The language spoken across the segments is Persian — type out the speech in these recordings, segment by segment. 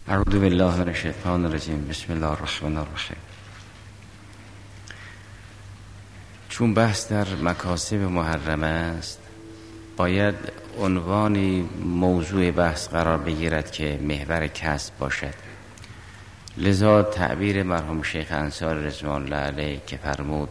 اعوذ بالله من الشیطان الرجیم. بسم الله الرحمن الرحیم. چون بحث در مکاسب محرمه است، باید عنوانی موضوع بحث قرار بگیرد که محور کسب باشد. لذا تعبیر مرحوم شیخ انصاری رضوان الله علیه که فرمود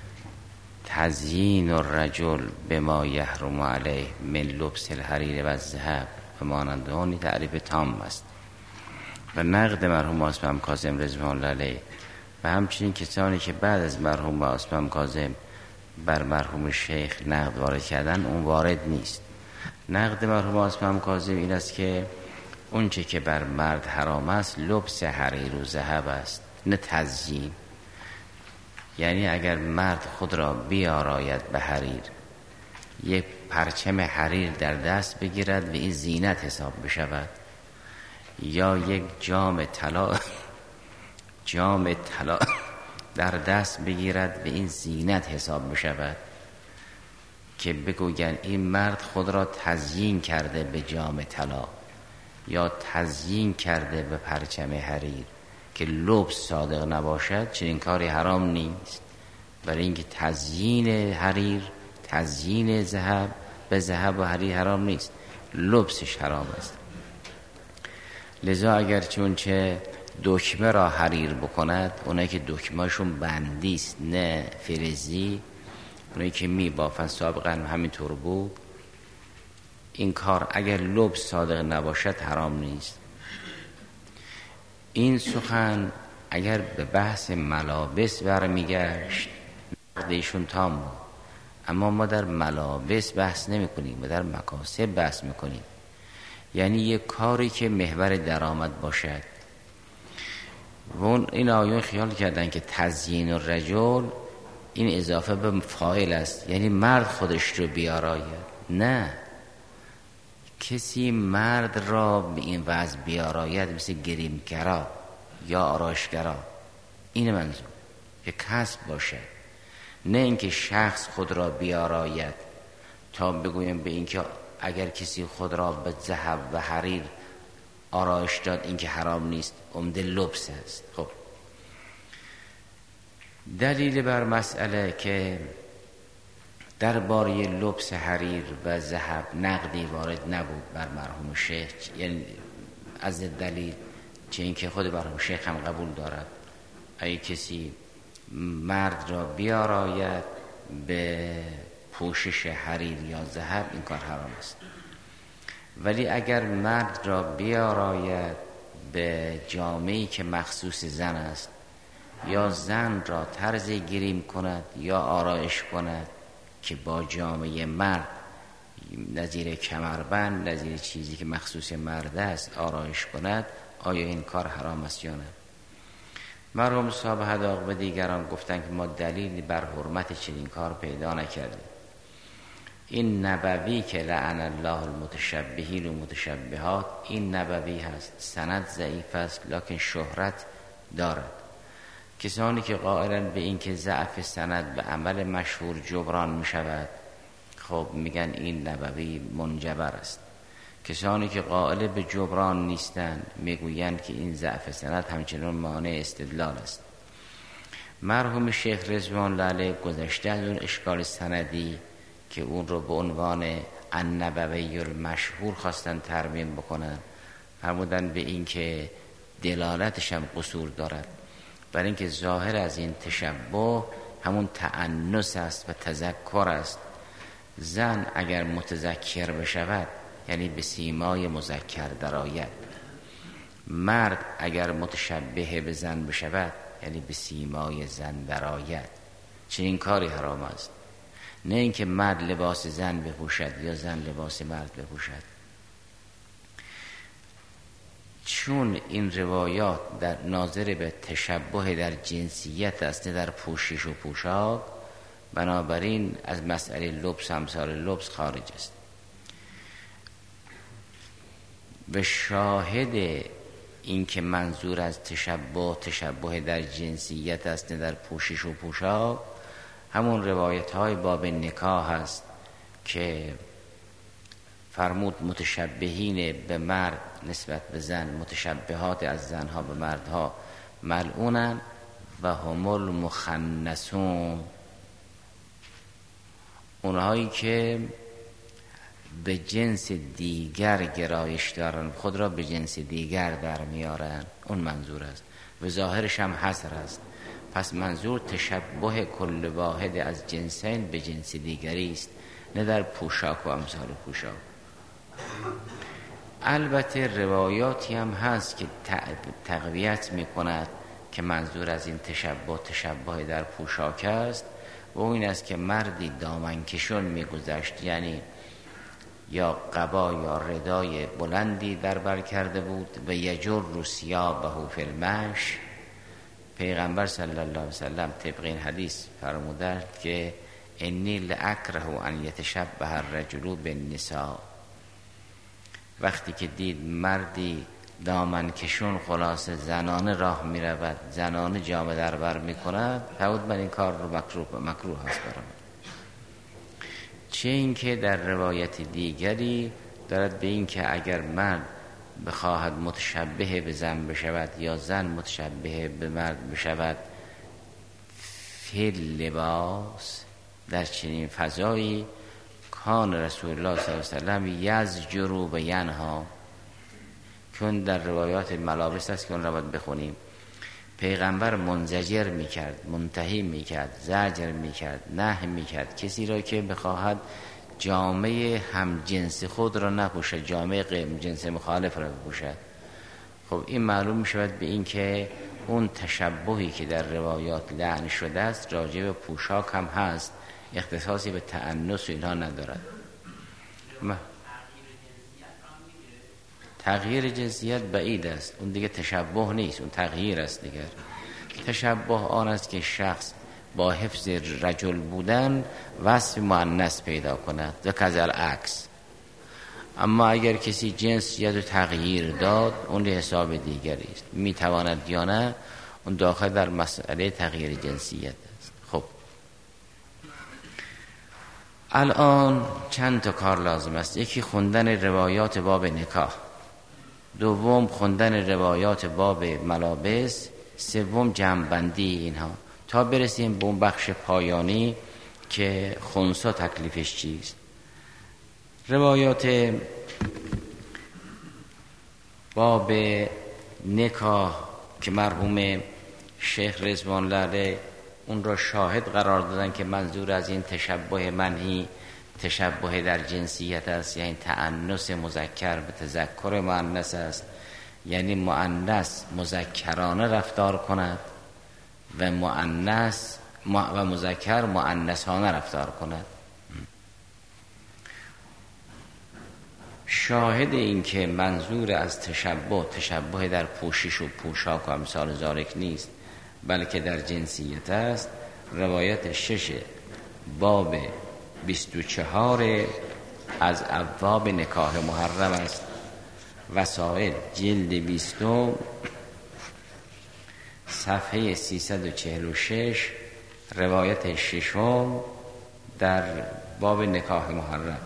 تزیین الرجل بما یحرم علیه من لبس الحریر و الذهب و مانند آن تعریف تام است. و نقد مرحوم اسمم کاظم رضوان الله علیه و همچنین کسانی که بعد از مرحوم اسمم کاظم بر مرحوم شیخ نقد وارد کردن، اون وارد نیست. نقد مرحوم اسمم کاظم این است که اون چه که بر مرد حرام است لبس حریر و ذهب است، نه تزیین. یعنی اگر مرد خود را بیاراید به حریر، یک پرچم حریر در دست بگیرد و این زینت حساب بشود، یا یک جام طلا در دست بگیرد و این زینت حساب بشود، که بگوین این مرد خود را تزیین کرده به جام طلا یا تزیین کرده به پرچم حریر، که لبس صادق نباشد، چنین کاری حرام نیست. برای اینکه تزیین حریر، تزیین ذهب به ذهب و حریر حرام نیست، لبسش حرام است. لذا اگر چونچه دکمه را حریر بکند، اونایی که دکمهشون بندی است نه فلزی، اونایی که می بافن سابقا همینطور بود، این کار اگر لبس صادق نباشد حرام نیست. این سخن اگر به بحث ملابس برمیگشت نقدشون تام بود، اما ما در ملابس بحث نمی کنیم، ما در مکاسب بحث میکنیم. یعنی یک کاری که محور درآمد باشد. و این آیون خیال کردن که تزیین الرجل این اضافه به فاعل است، یعنی مرد خودش رو بیاراید. نه، کسی مرد را به این وضع بیاراید مثل گریمگرا یا آرایشگرا، این منظور که کسب باشد، نه اینکه شخص خود را بیاراید تا بگویم به اینکه اگر کسی خود را به ذهب و حریر آرایش داد این که حرام نیست، عمده لبس است. خب دلیل بر مسئله که درباره لبس حریر و ذهب نقدی وارد نبود بر مرحوم شیخ، یعنی از دلیل چه اینکه خود مرحوم شیخ هم قبول دارد اگه کسی مرد را بیاراید به پوشش حریر یا ذهب این کار حرام است. ولی اگر مرد را بیاراید به جامه‌ای که مخصوص زن است، یا زن را طرز گریم کند یا آرایش کند که با جامعه مرد نظیر کمربند، نظیر چیزی که مخصوص مرد است آرایش کند، آیا این کار حرام است یا نه؟ مرحوم صاحب حداق و دیگران گفتن که ما دلیلی بر حرمت چنین کار پیدا نکردیم. این نبوی که لعن الله المتشبهین و متشبهات، این نبوی هست، سند ضعیف است لکن شهرت دارد. کسانی که قائلن به این که ضعف سند به عمل مشهور جبران می شود، خب میگن این نبوی منجبر است. کسانی که قائل به جبران نیستند میگویند که این ضعف سند همچنان مانع استدلال است. مرحوم شیخ رضوان الله علیه گذشته از اون اشکال سندی که اون رو به عنوان النبوی المشهور خواستن ترمیم بکنن، فرمودن به این که دلالتش هم قصور دارد، برای اینکه ظاهر از این تشبه همون تأنس است و تذکر است. زن اگر متذکر بشود یعنی به سیمای مذکر درآید، مرد اگر متشبه به زن بشود یعنی به سیمای زن درآید. چنین کاری حرام است، نه اینکه مرد لباس زن بپوشد یا زن لباس مرد بپوشد. چون این روایات در ناظر به تشبه در جنسیت است نه در پوشش و پوشاک، بنابراین از مسئله لبس امثال لبس خارج است. و شاهد این که منظور از تشبه در جنسیت است نه در پوشش و پوشاک همون روایت های باب نکاح است که فرمود متشبهین به مرد نسبت به زن، متشبهات از زنها به مردها ملعونن و هم المخنثون، اونهایی که به جنس دیگر گرایش دارن، خود را به جنس دیگر در میارن، اون منظور است و ظاهرش هم حصر است. پس منظور تشبه کل واحد از جنسین به جنس دیگری است، نه در پوشاک و امثال پوشاک. البته روایاتی هم هست که تقویت میکند که منظور از این تشبه در پوشاک است و این است که مردی دامنکشون میگذشت، یعنی یا قبا یا ردای بلندی در بر کرده بود و یجر ثیابه فی المشی. پیغمبر صلی الله علیه وسلم طبق این حدیث فرمودند که انی لاکره ان یتشبه الرجل بالنساء. وقتی که دید مردی دامن کشون خلاصه زنانه راه می رود، زنانه جامه در بر می کند، فرمود من این کار رو مکروه هست برام. چه این که در روایت دیگری دارد به این که اگر مرد بخواهد متشبه به زن بشود یا زن متشبه به مرد بشود فی لباس، در چنین فضایی کان رسول الله صلی الله علیه وسلم یزجر و ینها، چون در روایات ملابس است که اون را باید بخونیم. پیغمبر منزجر میکرد، منتهی میکرد، زجر میکرد، نهی میکرد کسی را که بخواهد جامعه هم جنس خود را نپوشد، جامعه جنس مخالف را بپوشد. خب این معلوم میشود به این که اون تشبهی که در روایات لعن شده است راجع به پوشاک هم هست، اختصاصی به تأنس و اینها ندارد. تغییر جنسیت بعید است، اون دیگه تشبه نیست، اون تغییر است دیگر. تشبه آن است که شخص با حفظ رجل بودن وصف مؤنث پیدا کند و کذل عکس. اما اگر کسی جنسیت رو تغییر داد اون حساب دیگری است، میتواند یا نه، اون داخل در مسئله تغییر جنسیت است. خب الان چند تا کار لازم است. یکی خوندن روایات باب نکاح، دوم خوندن روایات باب ملابس، سوم جمع‌بندی اینها تا برسیم به اون بخش پایانی که خنثی تکلیفش چیست. روایات باب نکاح که مرحوم شیخ رضوان الله علیه اون را شاهد قرار دادن که منظور از این تشبه منهی تشبه در جنسیت است، یعنی تأنس مذکر به تذکر مؤنث است، یعنی مؤنث مذکرانه رفتار کند و مذکر مؤنثانه رفتار کند. شاهد این که منظور از تشبه در پوشش و پوشاک و امثال ذالک نیست بلکه در جنسیت است، روایت 6 باب 24 از ابواب نکاح محرم است. وسائل جلد 20 صفحه 346 روایت 6 در باب نکاح محرم.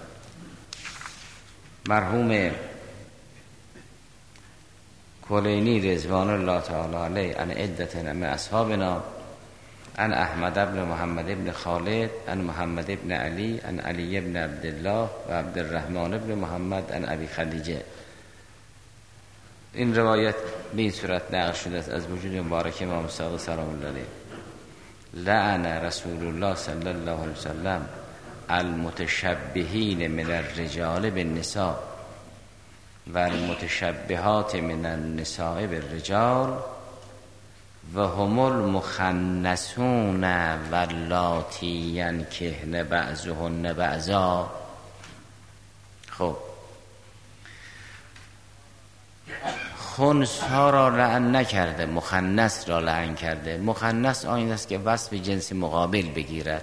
مرحوم کلینی رضوان الله تعالی علیه عن عدت من اصحابنا عن احمد بن محمد بن خالد عن محمد بن علی عن علی بن عبدالله و عبدالرحمن بن محمد عن ابی خدیجه. این روایت به این صورت نقل شده است از وجود مبارک امام صادق سلام الله علیه: لعن رسول الله صلی الله علیه وسلم المتشبهین من الرجال بالنساء و المتشبهات من النساء بالرجال و هم المخنثون واللاتی ینکحن بعضهن بعضا. خب خنث ها را لعن نکرده، مخنث را لعن کرده. مخنث آن است که وصف جنس مقابل بگیرد.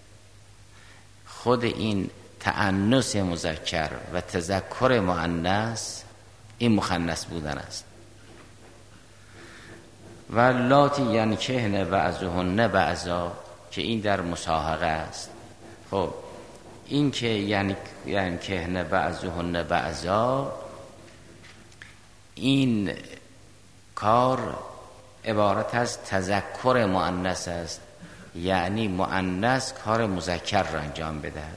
خود این تأنس مذکر و تذکر مؤنث این مخنث بودن است. و لاتی ینکحن بعضهن بعضا که این در مصاحقه است. خب این که یعنی کهنه بعضهن بعضا، این کار عبارت از تذکر مؤنث است، یعنی مؤنث کار مذکر را انجام بدهد.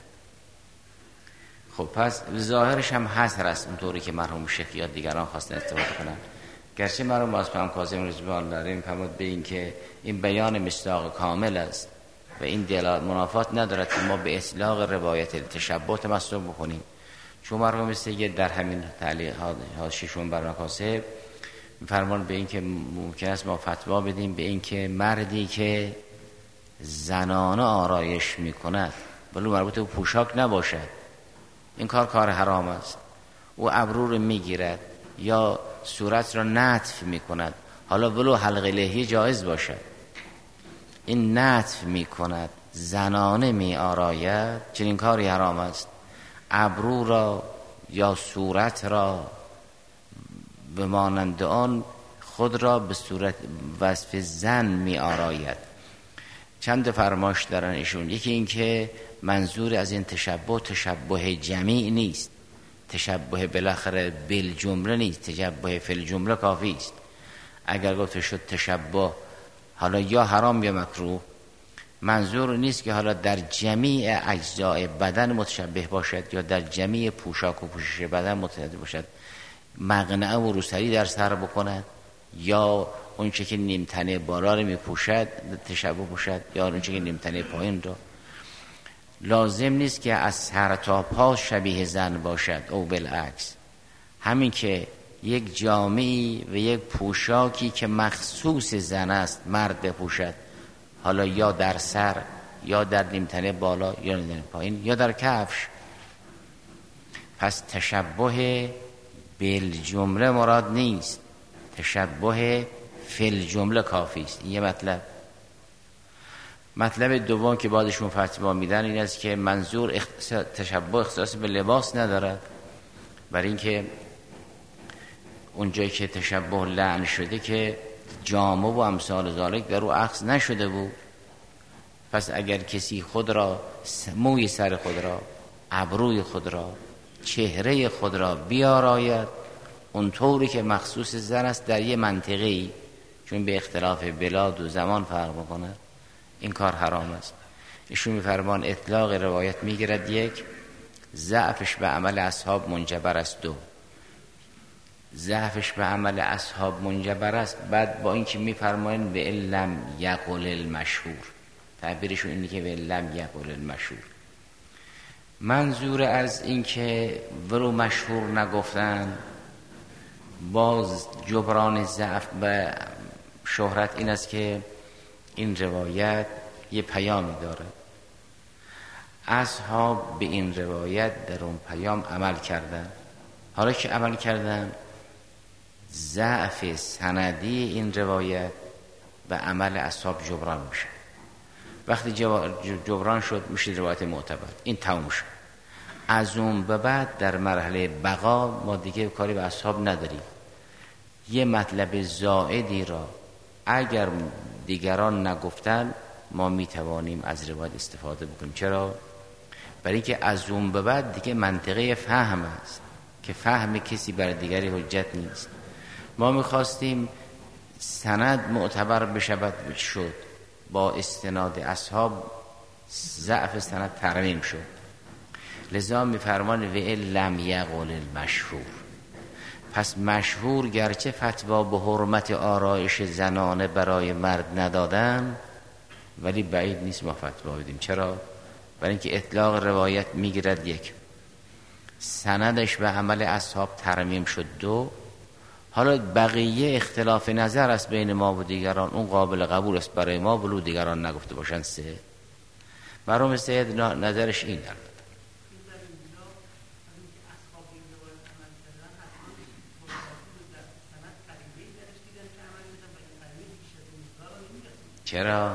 خب پس ظاهرش هم حصر است، اونطوری که مرحوم شیخ یا دیگران خواستن استفاده کنن. گرچه مرحوم بازپام کاظم رضوان الله علیه می‌فرمود به این که این بیان مصداق کامل است و این منافات ندارد که ما به اطلاق روایت تشبه تمسک بکنیم، چون مرحوم سید در همین تعلیقات ششم بر مکاسب می‌فرمان به این که ممکن است ما فتوا بدیم به این که مردی که زنانه آرایش میکند ولی مربوط به پوشاک نباشد، این کار حرام است. او ابرو رو میگیرد یا صورت را نتف میکند، حالا ولو حلقه لحیه جایز باشد، این نتف میکند، زنانه میآراید، چنین کاری حرام است. ابرو را یا صورت را به مانند آن خود را به صورت وصف زن میآراید. چند فرمایش دارن ایشون. یکی این که منظور از این تشبه جمیع نیست، تشبه بالاخره بالجمله نیست، تشبه فی الجمله کافی است. اگر گفته شد تشبه حالا یا حرام یا مکروه، منظور نیست که حالا در جمیع اجزای بدن متشبه باشد یا در جمیع پوشاک و پوشش بدن متشبه باشد، مقنعه و روسری در سر بکند یا اون چه که نیمتنه بالا رو میپوشد تشبه باشد یا اون چه که نیمتنه پایین رو. لازم نیست که از سر تا پا شبیه زن باشد او بالعکس. همین که یک جامعی و یک پوشاکی که مخصوص زن است مرد بپوشد، حالا یا در سر یا در نیمتنه بالا یا نیمتنه پایین یا در کفش، پس تشبه بالجمله مراد نیست، تشبه فی الجمله کافی است. این یه مطلب دوم که بعدشون فتوا میدن این است که منظور تشبه اختصاص به لباس ندارد، برای اینکه اونجایی که تشبه لعن شده که جامه و امثال ذالک در او عکس نشده بود. پس اگر کسی خود را، موی سر خود را، ابروی خود را، چهره خود را بیاراید اونطوری که مخصوص زن است در یه منطقه‌ای، چون به اختلاف بلاد و زمان فرق می‌کند، این کار حرام است. ایشون می‌فرمان اطلاق روایت میگیرد یک، ضعفش به عمل اصحاب منجبر است، دو، ضعفش به عمل اصحاب منجبر است، بعد با اینکه می‌فرمایند به لم یقل المشهور، تعبیرشون اینه که به لم یقل المشهور، منظور از این که ورو مشهور نگفتن باز جبران ضعف به شهرت این است که این روایت یه پیامی داره. اصحاب به این روایت در اون پیام عمل کردن، حالا که عمل کردن ضعف سندی این روایت به عمل اصحاب جبران میشه. وقتی جبران شد میشه روایت معتبر، این تموم شد. از اون به بعد در مرحله بقا ما دیگه کاری به اصحاب نداریم. یه مطلب زائدی را اگر دیگران نگفتن ما میتوانیم از روایت استفاده بکنیم. چرا؟ برای اینکه از اون به بعد دیگه منطقه فهم است که فهم کسی بر دیگری حجت نیست. ما میخواستیم سند معتبر بشود، شد با استناد اصحاب ضعف سند ترمیم شد. لذا میفرمان و لم یقل المشهور، پس مشهور گرچه فتوا به حرمت آرایش زنانه برای مرد ندادن ولی بعید نیست ما فتوا بدیم. چرا؟ برای اینکه اطلاق روایت میگیرد یک، سندش به عمل اصحاب ترمیم شد، دو، حالا بقیه اختلاف نظر است بین ما و دیگران، اون قابل قبول است برای ما ولو دیگران نگفته باشن. سه، برام سید نظرش این دارد. چرا؟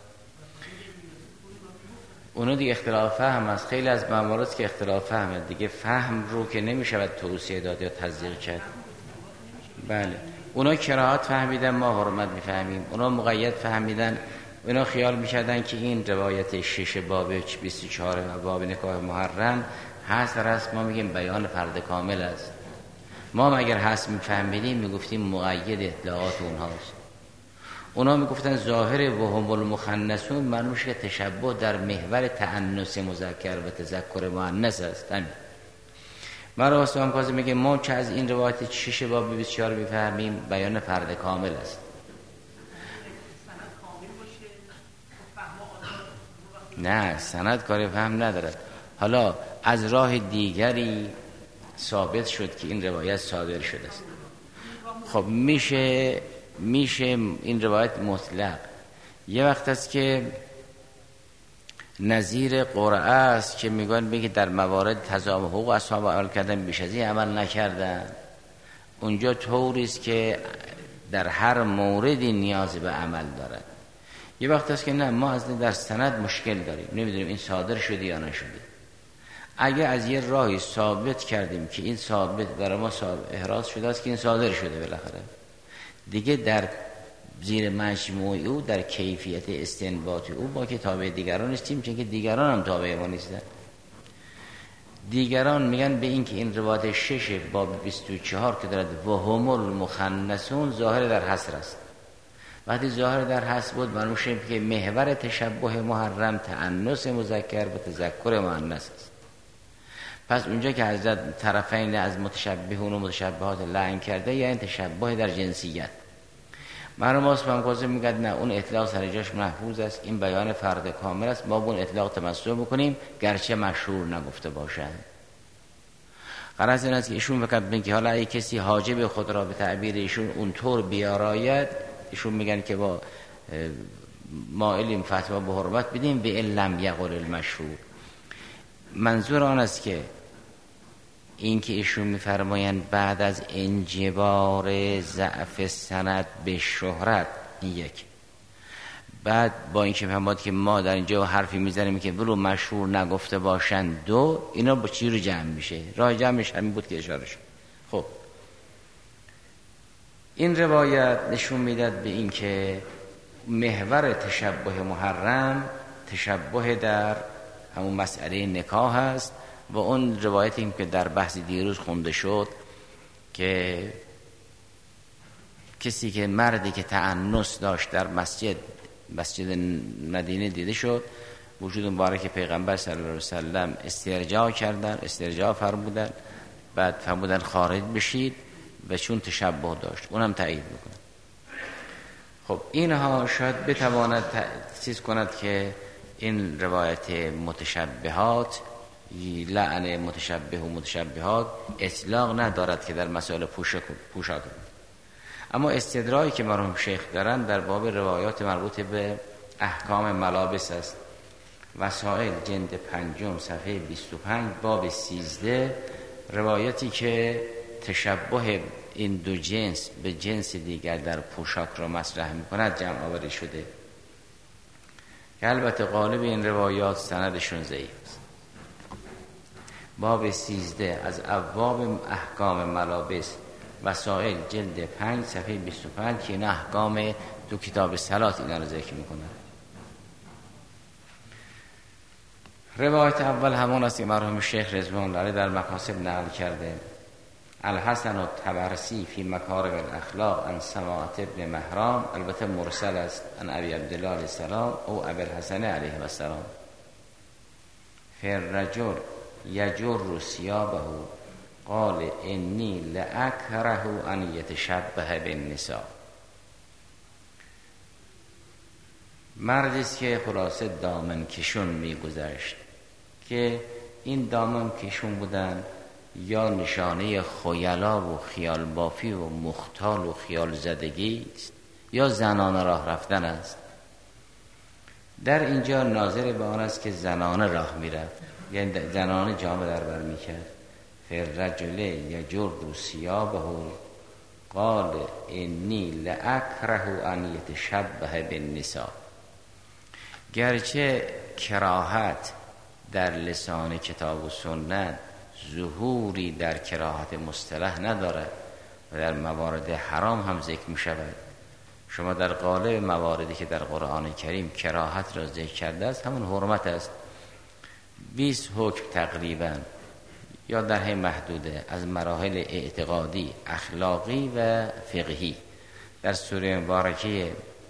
اونو دیگه اختلاف فهم است. خیلی از موارد که اختلاف فهمه دیگه، فهم رو که نمیشود توصیه داد یا تصدیق کرد. بله، اونا کراهات فهمیدن ما حرمت میفهمیم، اونا مقید فهمیدن اینا خیال میکردن که این روایت 6 باب 24 و باب نکاح محرم هست رست، ما میگیم بیان فرد کامل است. ما اگر هست میفهمیدیم میگفتیم مقید اطلاعات اونهاست. اونا میگفتن ظاهر و هم المخنثون منوش که تشبه در محور تأنث مذکر و تذکر مؤنث است. مرا واسه کاظم میگه ما که از این روایت 6 باب 24 میفهمیم بیان فرد کامل است. نه سند کار فهم ندارد. حالا از راه دیگری ثابت شد که این روایت صادر شده است. خب میشه این روایت مطلق. یه وقت است که نظیر قرعه است که میگن بگی در موارد تضامن حقوق اصحاب عمل کردن بیش از این عمل نکردن، اونجا طوری است که در هر موردی نیاز به عمل دارد. یه وقت است که نه، ما از در سند مشکل داریم، نمیدونیم این صادر شده یا نشده. اگه از یه راهی ثابت کردیم که این ثابت برای ما احراز شده است که این صادر شده، بالاخره دیگه در زیر مجموع او در کیفیت استنباط او با که تابع دیگران نیستیم، چون که دیگران هم تابع ما نیستن. دیگران میگن به این که این روایت 6 باب 24 که دارد و هم المخنثون ظاهر در حصر است. وقتی ظاهر در حصر بود معلوم شد که محور تشبه محرم تأنث مذکر و تذکر مؤنث است. پس اونجا که حضرت طرفین از متشبهون و متشبهات لعن کرده، یعنی تشبه در جنسیت. مرحوم اسمم کاظم میگه نه، اون اطلاق سر جاش محفوظ است، این بیان فرد کامل است، ما با اون اطلاق تمسک میکنیم گرچه مشهور نگفته باشند. غرض این است که ایشون فقط میگن که حالا اگه کسی حاجب خود را به تعبیر ایشون اونطور بیاراید، ایشون میگن که با مائلیم فتوا به حرمت بدیم به این لم یقل المشهور. منظور آن است که این که ایشون میفرمایند بعد از انجبار ضعف سند به شهرت، این یک، بعد با این که فهماد که ما در اینجا حرفی میزنیم که ولو مشهور نگفته باشند، دو، اینا با چی رو جمع میشه؟ راه جمعش همین بود که اشاره شد. خب این روایت نشون میداد به این که محور تشبه محرم تشبه در همون مسئله نکاح است. و اون روایتی که در بحث دیروز خونده شد که کسی که مردی که تأنث داشت در مسجد مدینه دیده شد، وجود مبارک پیغمبر صلی الله علیه وسلم استرجاع کردن، استرجاع فرمودن، بعد فرمودن خارج بشید و چون تشبه داشت اونم تایید میکنه. خب اینها شاید بتواند تأسیس کند که این روایت متشبهات، لعن متشبه و متشبهات اطلاق ندارد که در مسائل پوشاک. اما استدراکی که مرحوم شیخ دارن در باب روایات مربوط به احکام ملابس است. وسائل جلد 5 صفحه 25 باب 13 روایتی که تشبه این دو جنس به جنس دیگر در پوشاک را مطرح می‌کند جمع آوری شده که البته غالب این روایات سندشون ضعیف است. باب 13 از ابواب احکام ملابس، وسائل جلد 5 صفحه 25 که این احکام تو کتاب صلات اینا رو ذکر میکنه. روایت اول همون است که مرحوم شیخ رضوان الله علیه در مکاسب نقل کرده. الحسن الطبرسی فی مکارم الاخلاق عن سماعة ابن مهران، البته مرسل است، عن ابی عبدالله علیه السلام او ابی الحسن علیه السلام. فالرجل یجر ثیابه قال انی لاکره ان یتشبه بالنساء. مردی است که خلاصه دامن کشون میگذشت که این دامن کشون بودن یا نشانه خیلا و خیال بافی و مختال و خیال زدگی است یا زنانه راه رفتن است. در اینجا ناظر به آن است که زنانه راه میرفت، یعنی زنانه جامه در بر میکرد. فالرجل یجر ثیابه قال انی لاکره ان یتشبه بالنساء. گرچه کراهت در لسان کتاب و سنت ظهوری در کراهت مصطلح ندارد و در موارد حرام هم ذکر می شود، شما در قالب مواردی که در قرآن کریم کراهت را ذکر کرده است همون حرمت است. 20 حکم تقریبا یا در حد محدوده از مراحل اعتقادی، اخلاقی و فقهی در سوره مبارکه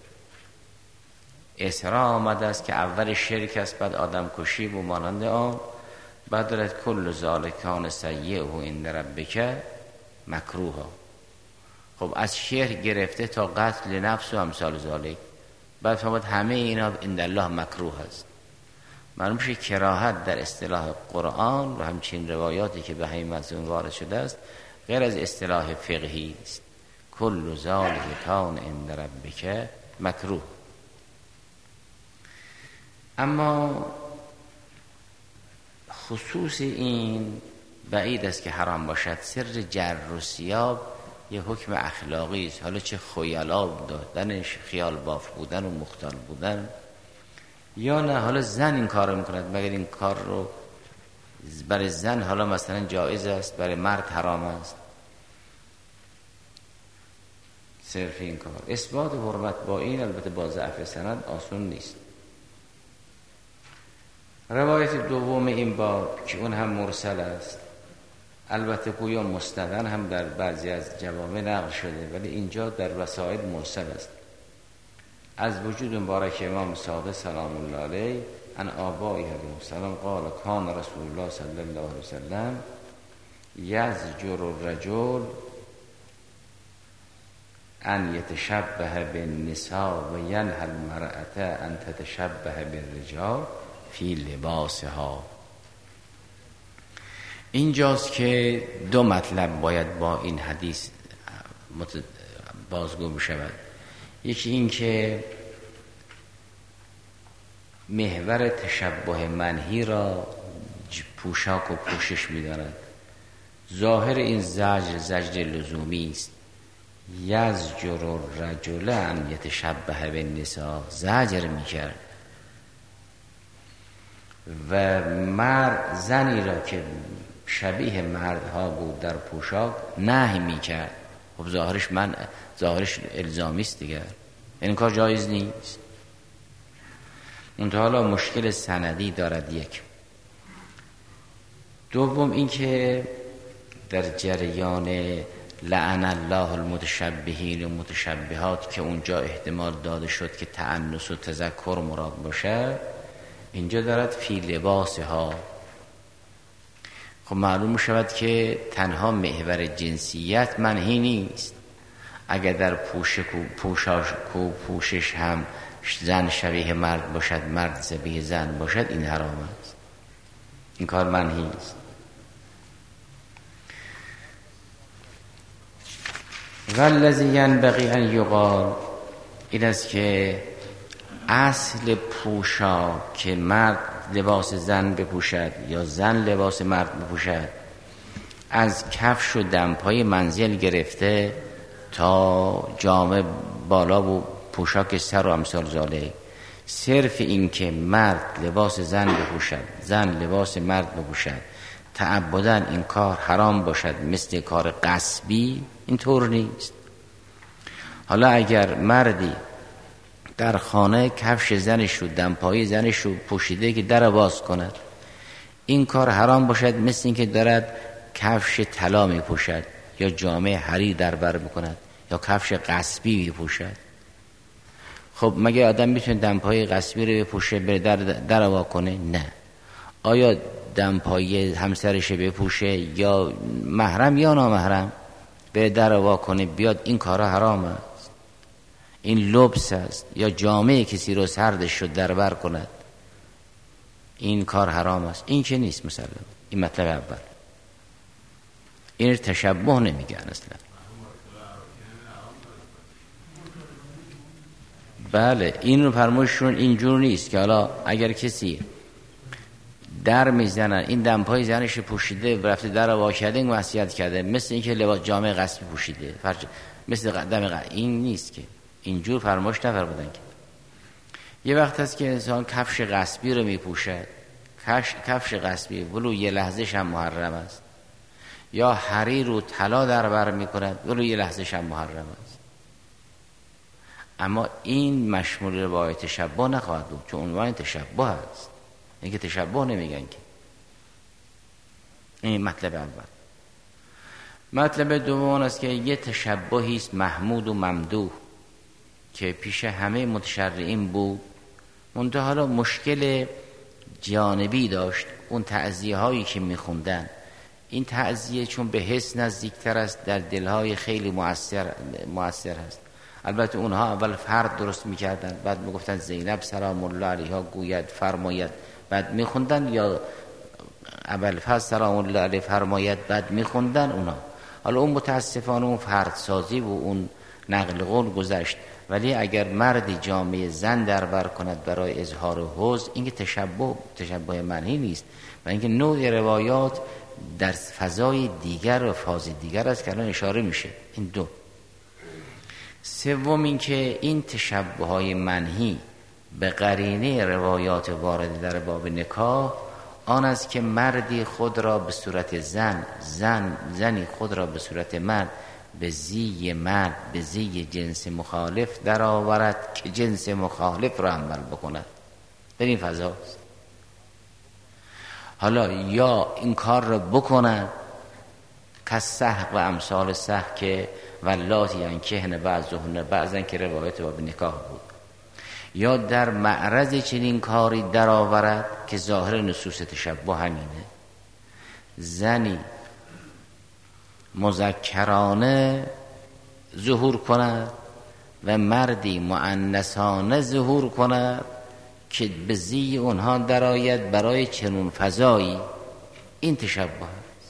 اسراء آمده است که اول شرک است، بعد آدم کشی و مانند آن، بعد دارد کل ذالک کان سیئه عند ربک مکروها. خب از شرک گرفته تا قتل نفس و امثال ذالک، بعد فرمود همه اینا عند الله مکروه است. معلوم میشه کراهت در اصطلاح قرآن و همچین روایاتی که به همین مضمون وارد شده است غیر از اصطلاح فقهی است. کل ذالک کان عند ربک مکروه. اما خصوص این بعید است که حرام باشد. سر جر و سیاب یه حکم اخلاقی است. حالا چه خیالا دادنش، خیال باف بودن و مختال بودن، یا نه حالا زن این کار رو میکند، مگر این کار رو برای زن حالا مثلا جایز است، برای مرد حرام است. صرف این کار اثبات حرمت با این البته با ضعف سند آسون نیست. روایت دوم این باب که اون هم مرسل است، البته گویا مستند هم در بعضی از جوامع نقل شده ولی اینجا در وسائل مرسل است. از وجود مبارک امام صادق سلام الله علیه ان آبائه علیهم السلام قال کان رسول الله صلی الله علیه وسلم یزجر الرجل ان یتشبه بالنساء و ینهی المرأة ان تتشبه بالرجال فی لباسها. اینجاست که دو مطلب باید با این حدیث بازگو بشود. یکی این که محور تشبه منهی را پوشاک و پوشش می‌داند. ظاهر این زجر لزومی است. یزجر الرجل ان یتشبه بالنساء، زجر می‌کرد و مرد زنی را که شبیه مردها بود در پوشاک نهی می‌کرد. خب ظاهرش الزامی است دیگر، این کار جایز نیست. منتها حالا مشکل سندی دارد. یک دوم این که در جریان لعن الله المتشبهین و متشبهات که اونجا احتمال داده شد که تأنس و تذکر مراد باشد، اینجا دارد فی لباسها. خب معلوم می شود که تنها محور جنسیت منهی نیست. اگر در پوشش هم زن شبیه مرد باشد، مرد شبیه زن باشد، این حرام است، این کار منهی است. والذی ینبغی ان یقال، این است که اصل پوشاک که مرد لباس زن بپوشد یا زن لباس مرد بپوشد از کفش و دمپای منزل گرفته تا جامه بالا و پوشاک سر و امثال ذالک، صرف این که مرد لباس زن بپوشد، زن لباس مرد بپوشد، تعبداً این کار حرام باشد مثل کار غصبی، این طور نیست. حالا اگر مردی در خانه کفش زنش رو، دمپایی زنش رو پوشیده که در باز کند، این کار حرام باشد مثل این که دارد کفش طلا می پوشد یا جامه حریر در بر میکند یا کفش غصبی می پوشد. خب مگه آدم میتونه دمپایی غصبی رو بپوشه بره در وا کنه؟ نه. آیا دمپایی همسرش بپوشه یا محرم یا نامحرم بره در وا کنه بیاد، این کارا حرام است. این لبس است. یا جامعه کسی رو سردش شد در بر کند، این کار حرام است. این که نیست مثلا. این مطلب اول. این تشبه نمیگن اصلا. بله این رو فرمایششون اینجور نیست که حالا اگر کسی در میزنن این دمپای زنش پوشیده و رفته در وا کرده، این معصیت کرده، مثل اینکه لباس جامعه غصبی پوشیده، مثل دم این نیست که اینجور فرمایش نفرمودن. که یه وقت هست که انسان کفش غصبی رو میپوشد، کفش غصبی ولو یه لحظه‌ش هم محرم است، یا حریر و طلا در بر میکند ولو یه لحظه‌ش هم محرم است. اما این مشمول روایت تشبه نخواهد بود، چون عنوان تشبه است. اینکه تشبه نمیگن که. این مطلب اول. مطلب دوم است که یه تشبهی است محمود و ممدوح که پیش همه متشرعین بود، منتها حالا مشکل جانبی داشت. اون تعزیه هایی که میخوندن، این تعزیه چون به حس نزدیکتر است در دلهای خیلی مؤثر هست. البته اونها اول فرد درست میکردن، بعد میگفتن زینب سلام الله علیها گوید فرماید، بعد میخوندن، یا ابوالفضل سلام الله علیه فرماید، بعد میخوندن اونا. حالا اون متاسفانه اون فردسازی و اون نقل قول گذشت. ولی اگر مردی جامعه زن در بر کند برای اظهار حزن، این که تشبه منهی نیست، و اینکه نوع روایات در فضای دیگر و فاز دیگر است که الان اشاره میشه. این دو. سوم این که این تشبه های منهی به قرینه روایات وارده در باب نکاح آن است که مردی خود را به صورت زنی خود را به صورت مرد به زی مرد به زی جنس مخالف در آورد که جنس مخالف را عمل بکند. در این فضاست. حالا یا این کار را بکند که سحق و امثال سحق که واللاتی ینکحن بعضهن بعضا که روایت باب نکاح بود، یا در معرض چنین کاری در آورد که ظاهر نصوص تشبه همینه. زنی مذکرانه ظهور کند و مردی مؤنثانه ظهور کند که به زی اونها درآید برای چنون فضایی، این تشبه است.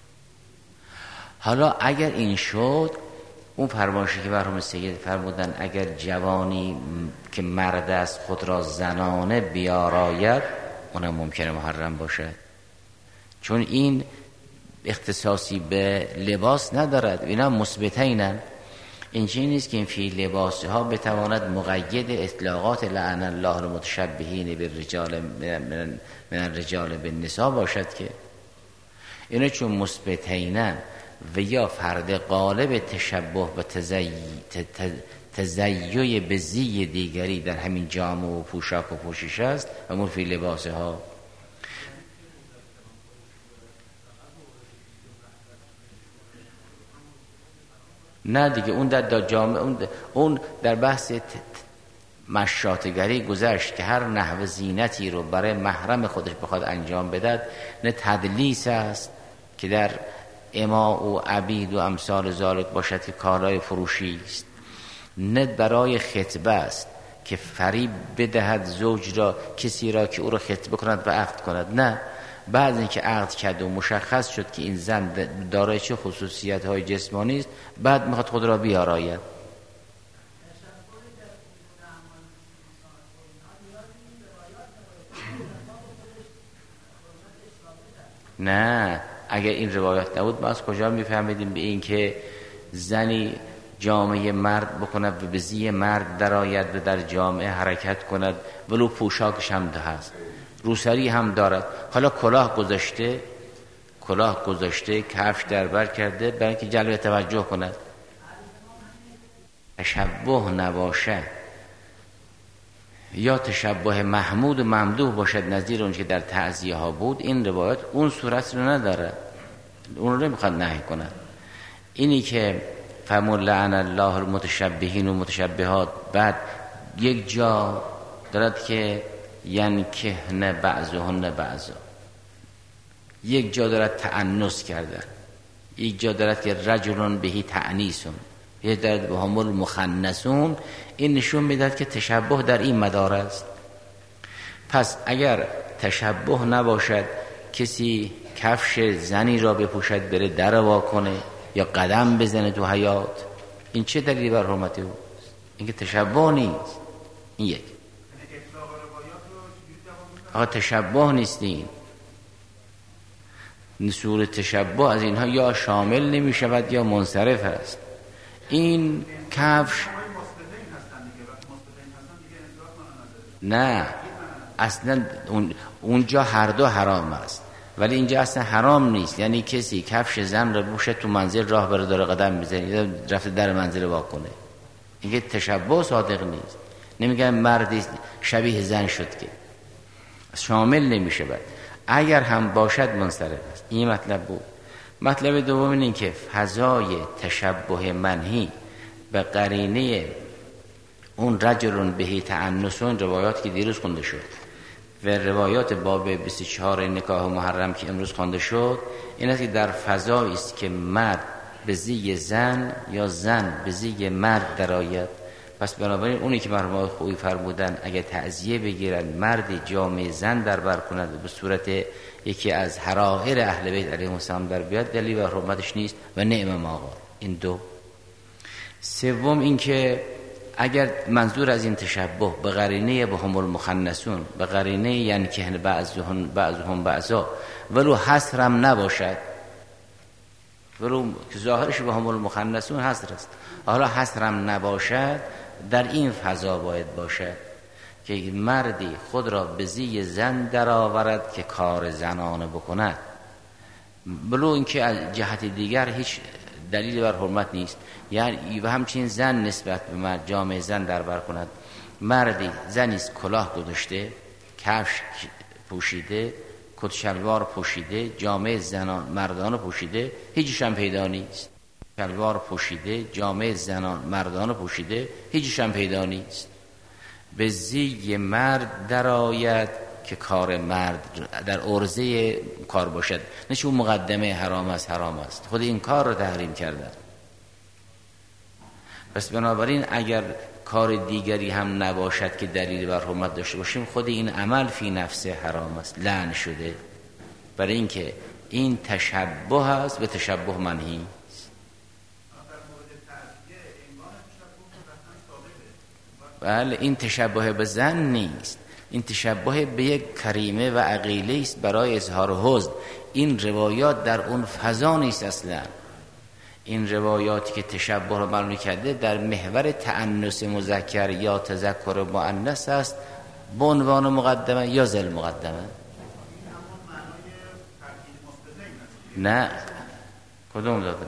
حالا اگر این شد، اون فرمایشی که مرحوم سید فرمودن اگر جوانی که مرد است خود را زنانه بیاراید، اونم ممکنه محرم باشد، چون این اختصاصی به لباس ندارد. اینا مثبتینن. این چیزی نیست که این فی لباسها بتواند مقید اطلاقات لعن الله المتشبهین بالرجال من الرجال بالنساء باشد که اینا چون مثبتینن و یا فرد غالب تشبه و تزیع به زی دیگری در همین جامه و پوشاک و پوشش است و مون فی لباسها. نه دیگه، اون در جامعه، اون در بحث مشاطگری گذشت که هر نحو زینتی رو برای محرم خودش بخواد انجام بدد، نه تدلیس است که در اماء و عبید و امثال ذالک باشد که کالای فروشی است، نه برای خطبه است که فریب بدهد زوج را، کسی را که او را خطبه کند و عقد کند. نه، بعد اینکه عقد کرد و مشخص شد که این زن دارای چه خصوصیت های جسمانی است، بعد میخواد خود را بیاراید. نه، اگر این روایت نبود ما از کجا میفهمیدیم به این که زنی جامعه مرد بکند و به زی مرد درآید و در جامعه حرکت کند، ولو پوشاکش هم هست، روسری هم دارد. حالا کلاه گذاشته کفش در بر کرده برای اینکه جلب توجه کند. تشبه نباشه یا تشبه محمود و ممدوح باشد نظیر اون که در تعزیه ها بود، این روایت اون صورت رو نداره، اون رو نمیخواد نهی کند. اینی که فمن لعن الله المتشبهین و متشبهات، بعد یک جا دارد که ینکحن بعضهن بعضا، یک جا دارد تأنث کردن، یک جا دارد که رجلون بهی تأنیسون، یک دارد به هم المخنثون. این نشون میدهد که تشبه در این مدار است. پس اگر تشبه نباشد کسی کفش زنی را بپوشد بره در وا کنه یا قدم بزنه تو حیات، این چه دلیلی بر حرمت او؟ این که تشبه نیست. این یک. آقا تشبه نیستین. نصور تشبه از اینها یا شامل نمی شود یا منصرف است. این کفش نه، اصلا اونجا هر دو حرام است، ولی اینجا اصلا حرام نیست. یعنی کسی کفش زن را بپوشه تو منزل راه بره داره قدم میزنه، رفته در منزل وا کنه، اینکه تشبه صادق نیست. نمیگن مردی شبیه زن شد که شامل نمیشه. بعد اگر هم باشد منصرف است. این مطلب بود. مطلب دوم این که فضای تشبه منهی به قرینه اون رجل بهی تأنسون، روایات که دیروز خونده شد و روایات باب 24 نکاح محرم که امروز خوانده شد، این است که در فضایی است که مرد به زی زن یا زن به زی مرد درآید. پس بنابراین اونی که مرحوم خویی فرمودن اگه تعزیه بگیرن مرد جامعه زن در بر کند و به صورت یکی از حرائر اهل بیت علیهم السلام در بیاد، دلیل بر حرمتش نیست و نعم ما. این دو. سوم این که اگر منظور از این تشبه به قرینه به هم المخنثون، به قرینه یعنی که بعضهم بعضا ولو حصرم نباشد، ولو که ظاهرش به هم المخنثون حصر است، حالا حصرم نباشد، در این فضا باید باشد که مردی خود را به زی زن درآورد که کار زنانه بکند، ولو اینکه از جهت دیگر هیچ دلیل بر حرمت نیست. یعنی و همچنین زن نسبت به مرد جامعه زن در بر کند. مردی زنیست کلاه گذاشته، کفش پوشیده، کت شلوار پوشیده، جامعه زنان مردانه پوشیده، هیچیش هم پیدا نیست. شلوار پوشیده، جامعه زنان مردانه پوشیده، هیچیش هم پیدا نیست. به زی مرد درآید که کار مرد در عرضه کار باشد، نه چون مقدمه حرام است، خود این کار رو تحریم کردن. پس بنابراین اگر کار دیگری هم نباشد که دلیل بر حرمت داشته باشیم، خود این عمل فی نفسه حرام است، لعن شده، برای اینکه این تشبه است به تشبه منهی. بله، این تشبه به زن نیست، این تشبه به یک کریمه و عقیله است برای اظهار حزن. این روایات در اون فضا نیست اصلا. این روایاتی که تشبه رو معلوم کرده در محور تأنس مذکر یا تذکر مؤنث است، به عنوان مقدمه یا ذل مقدمه. نه کدوم داده؟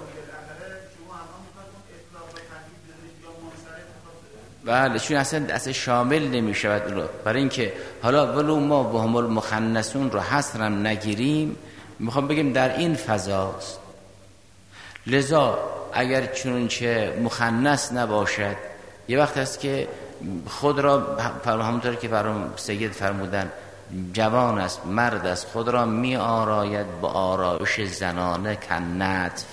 بله، چون اصلا شامل نمی شود. برای اینکه حالا ولو ما به هم المخنثون رو حصرم نگیریم، میخوام بگیم در این فضاست. لذا اگر چنانچه مخنث نباشد، یه وقت هست که خود را همونطور که سید فرمودن جوان است، مرد است، خود را می آراید با آرایش زنانه کنطف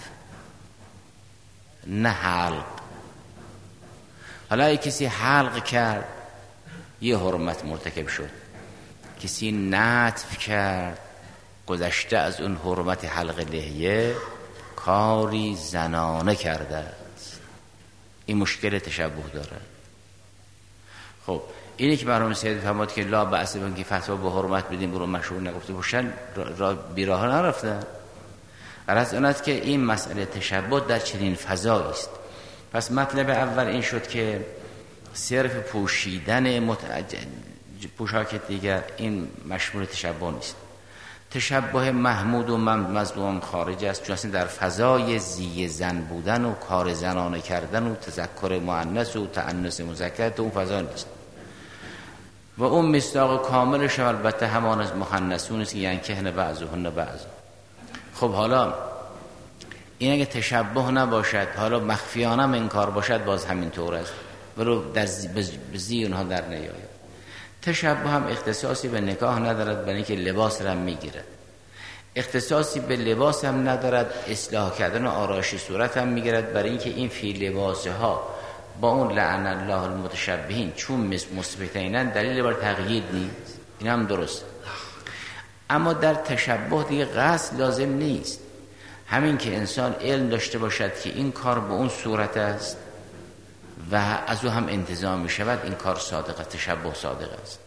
نه حلق. حالا اگه کسی حلق کرد یه حرمت مرتکب شد، کسی نطف کرد گذشته از اون حرمت حلق لحیه، کاری زنانه کرده است. این مشکل تشبه داره. خب اینی که مرحوم سید فرمود که لا بأس که فتوا به حرمت بدیم برو مشهور نگفته باشن، را بیراه نرفتن. غرض اون است که این مسئله تشبه در چنین فضایی است. پس مطلب اول این شد که صرف پوشیدن پوشاک دیگر این مشمول تشبه نیست. تشبه محمود و مظلوم خارج است، چون اصلا در فضای زی زن بودن و کار زنانه کردن و تذکر مؤنث و تأنس مذکر اون فضا نیست. و اون مصداق کاملش البته همان از مخنثون است که ینکحن بعضهن بعضا. خب حالا این اگه تشبه نباشد، حالا مخفیانه انکار باشد، باز همین طور است، ولو در زی اونها در نیاید. تشبه هم اختصاصی به نکاح ندارد، برای اینکه لباس را میگیرد. اختصاصی به لباس هم ندارد، اصلاح کردن و آرایش صورت هم میگیرد، برای اینکه این فی لباسها با اون لعن الله المتشبهین چون مثبتینن دلیل بر تغییر نیست. این هم درست. اما در تشبه دیگه قصد لازم نیست، همین که انسان علم داشته باشد که این کار به اون صورت است و از او هم انتظام می شود، این کار صادق است، تشبه صادق است.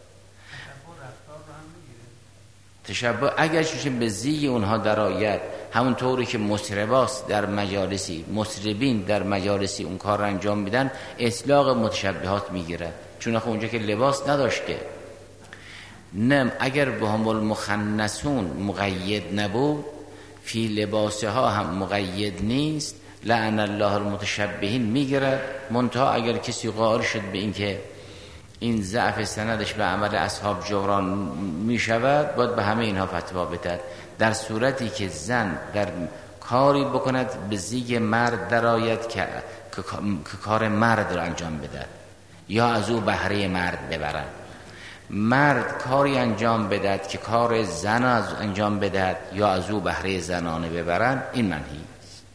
تشبه اگر چون به زی اونها درآید، همون طوری که مطرباست در مجالسی، مطربین در مجالسی اون کار را انجام میدن، اطلاق متشبهات میگیره، چون اونجا که لباس نداشت که. نه اگر به هم المخنثون مقید نبود، فی لباسها هم مقید نیست، لعن الله المتشبهین میگیرد. منتها اگر کسی قائل شد به این که این ضعف سندش به عمل اصحاب جبران میشود، باید به همه اینها فتوا بدهد. در صورتی که زن در کاری بکند به زیگ مرد درآید که کار مرد را انجام بدهد یا از او بهره مرد ببرد، مرد کاری انجام بدهد که کار زن از انجام بدهد یا از او بهره زنانه ببرند، این منهی است.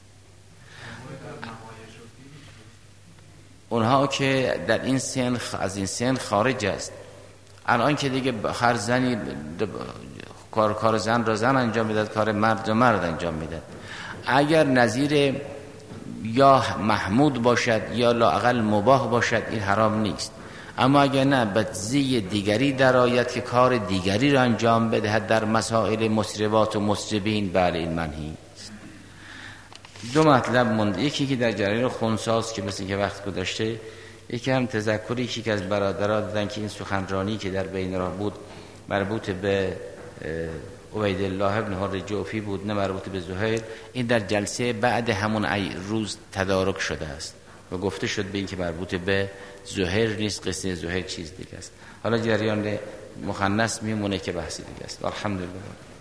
اونها که در این سن از این سن خارج است، الان که دیگه هر زنی کار زن را زن انجام میداد، کار مرد را مرد انجام میداد. اگر نظیر یا محمود باشد یا لااقل مباح باشد، این حرام نیست. اما اگر نه بدزی دیگری درآید که کار دیگری را انجام بدهد در مسائل مسربات و مسربین، بله این منهی است. دو مطلب موند، یکی که در جریان خنثی که مثل که وقت گذشته، یکی هم تذکری که از برادران دادن که این سخنرانی که در بین راه بود مربوط به عبیدالله ابن حر جوفی بود، نه مربوط به زهیر. این در جلسه بعد همون روز تدارک شده است و گفته شد به این که مربوط به زهیر نیست، قصه زهیر چیز دیگه است. حالا جریان مخنث میمونه که بحث دیگه است. الحمدلله.